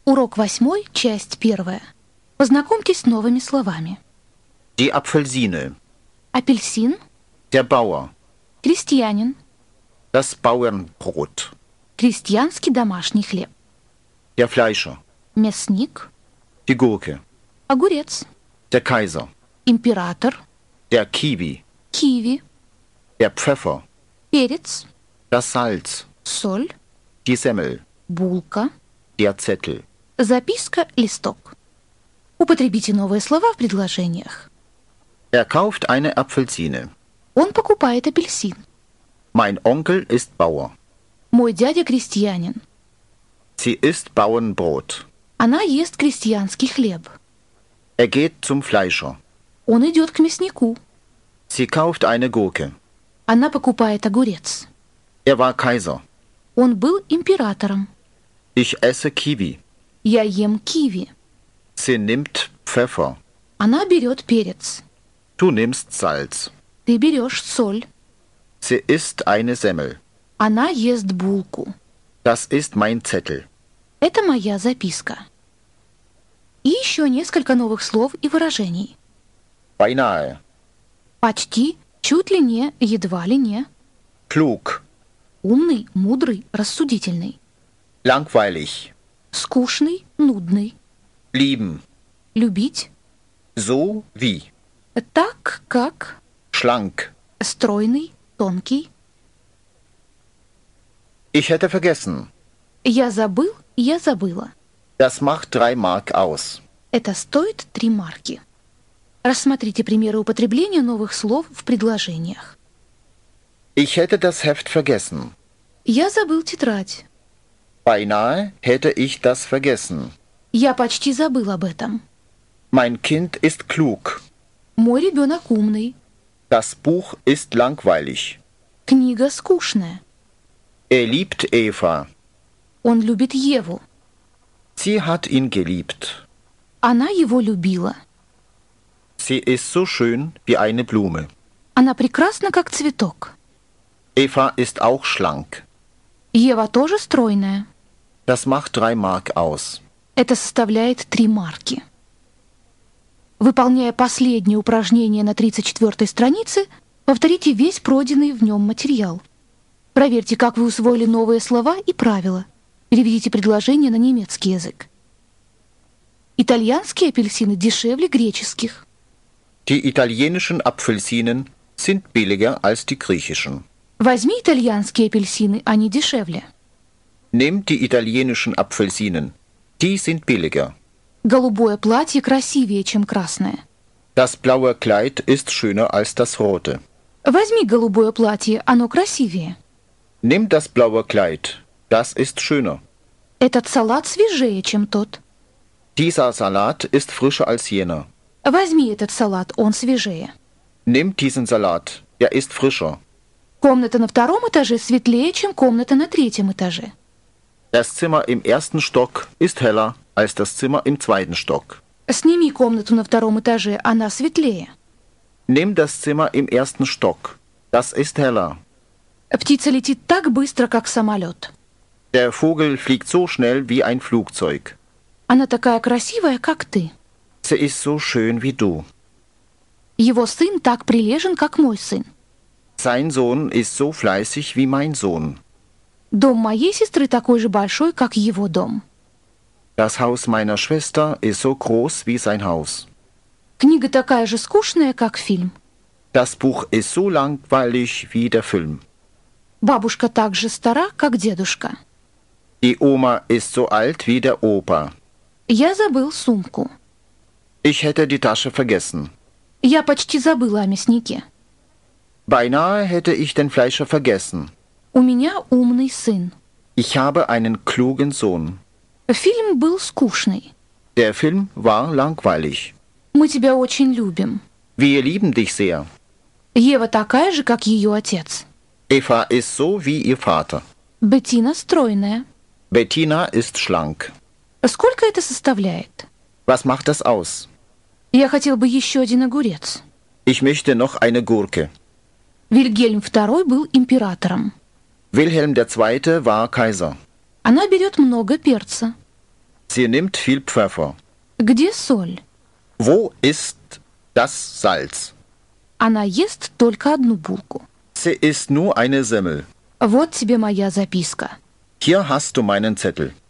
Урок 8, часть 1. Познакомьтесь с новыми словами. Die Apfelsine, Апельсин, der Bauer, крестьянин, das Bauernbrot, крестьянский домашний хлеб, der Fleischer, мясник, die Gurke, огурец, der Kaiser, император, der Kiwi, киви, der Pfeffer, перец, das Salz, соль, die Semmel, булка, der Zettel. записка, листок. Употребите новые слова в предложениях. Er kauft eine Apfelsine. Он покупает апельсин. Mein Onkel ist Bauer. Мой дядя крестьянин. Sie isst Bauernbrot. Она ест крестьянский хлеб. Er geht zum Fleischer. Он идет к мяснику. Sie kauft eine Gurke. Она покупает огурец. Er war Kaiser. Он был императором. Ich esse Kiwi. Я ем киви. Sie nimmt Pfeffer. Она берет перец. Du nimmst Salz. Ты берешь соль. Sie isst eine Semmel. Она ест булку. Das ist mein Zettel. Это моя записка. И еще несколько новых слов и выражений. Beinahe. Почти, чуть ли не, едва ли не. Klug. Умный, мудрый, рассудительный. Langweilig. Скучный, нудный. Lieben. Любить. So wie. Так, как. Schlank. Стройный, тонкий. Ich hätte vergessen. Я забыл, я забыла. Das macht 3 Mark aus. Это стоит 3 марки. Рассмотрите примеры употребления новых слов в предложениях. Ich hätte das Heft vergessen. Я забыл тетрадь. Beinahe hätte ich das vergessen. Я почти забыл об этом. Mein Kind ist klug. Мой ребенок умный. Das Buch ist langweilig. Книга скучная. Er liebt Eva. Он любит Еву. Sie hat ihn geliebt. Она его любила. Sie ist so schön wie eine Blume. Она прекрасна, как цветок. Eva ist auch schlank. Ева тоже стройная. Das macht 3 Mark aus. Это составляет 3 марки. Выполняя последнее упражнение на 34-й странице, повторите весь пройденный в нем материал. Проверьте, как вы усвоили новые слова и правила. Переведите предложение на немецкий язык. Итальянские апельсины дешевле греческих. Die italienischen Apfelsinen sind billiger als die griechischen. Возьми итальянские апельсины, они дешевле. Nimm die italienischen Apfelsinen. Die sind billiger. Голубое платье красивее, чем красное. Das blaue Kleid ist schöner als das rote. Возьми голубое платье, оно красивее. Nimm das blaue Kleid. Das ist schöner. Этот салат свежее, чем тот. Dieser Salat ist frischer als jener. Возьми этот салат, он свежее. Nimm diesen Salat. Der ist frischer. Комната на втором этаже светлее, чем комната на третьем этаже. Das Zimmer im 1. Stock ist heller als das Zimmer im 2. Stock. Сними комнату на втором этаже, она светлее. Nimm das Zimmer im 1. Stock. Das ist heller. Птица летит так быстро, как самолет. Der Vogel fliegt so schnell wie ein Flugzeug. Она такая красивая, как ты. Sie ist so schön wie du. Его сын так прилежен, как мой сын. Sein Sohn ist so fleißig wie mein Sohn. Дом моей сестры такой же большой, как его дом. Das Haus meiner Schwester ist so groß wie sein Haus. Книга такая же скучная, как фильм. Das Buch ist so langweilig wie der Film. Бабушка так же стара, как дедушка. Die Oma ist so alt wie der Opa. Я забыл сумку. Ich hätte die Tasche vergessen. Я почти забыла о мяснике. Beinahe hätte ich den Fleischer vergessen. У меня умный сын. Ich habe einen klugen Sohn. Фильм был скучный. Der Film war langweilig. Мы тебя очень любим. Wir lieben dich sehr. Ева такая же, как ее отец. Eva ist so wie ihr Vater. Беттина стройная. Bettina ist schlank. Сколько это составляет? Was macht das aus? Я хотел бы еще один огурец. Ich möchte noch eine Gurke. Вильгельм II был императором. Wilhelm II. War Kaiser. Она берет много перца. Sie nimmt viel Pfeffer. Где соль? Wo ist das Salz? Она ест только одну булку. Sie isst nur eine Semmel. Вот тебе моя записка. Hier hast du meinen Zettel.